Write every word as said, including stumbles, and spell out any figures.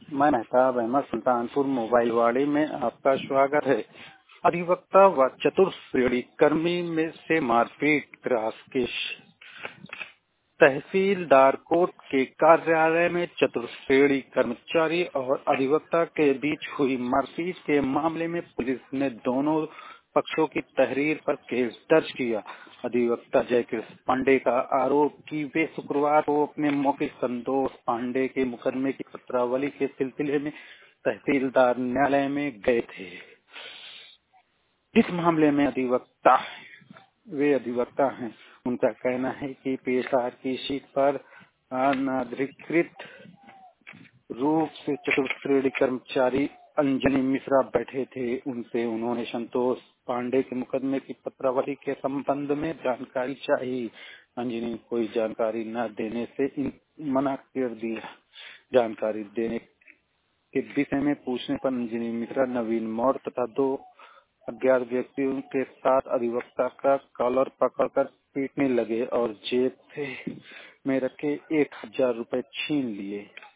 मैं मेहताब अहमद सुल्तानपुर मोबाइल वाड़ी में आपका स्वागत है। अधिवक्ता व चतुर्श्रेणी कर्मी में से मारपीट क्रॉस केस। तहसीलदार कोर्ट के कार्यालय में चतुर्श्रेणी कर्मचारी और अधिवक्ता के बीच हुई मारपीट के मामले में पुलिस ने दोनों पक्षों की तहरीर पर केस दर्ज किया। अधिवक्ता जयकृष्ण पांडे का आरोप कि वे शुक्रवार को अपने मौखिक संतोष पांडे के मुकदमे की पत्रावली के सिलसिले में तहसीलदार न्यायालय में गए थे। इस मामले में अधिवक्ता वे अधिवक्ता हैं। उनका कहना है कि पेशार की सीट पर अनधिकृत रूप से चतुर्श्रेणी कर्मचारी अंजनी मिश्रा बैठे थे। उनसे उन्होंने संतोष पांडे के मुकदमे की पत्रावली के संबंध में जानकारी चाहिए। अंजनी कोई जानकारी न देने से इन मना कर दिया। जानकारी देने के विषय में पूछने पर अंजनी मिश्रा, नवीन मौर्य तथा दो अज्ञात व्यक्तियों के साथ अधिवक्ता का कॉलर पकड़कर पीटने लगे और जेब से में रखे एक हजार रुपए छीन लिए।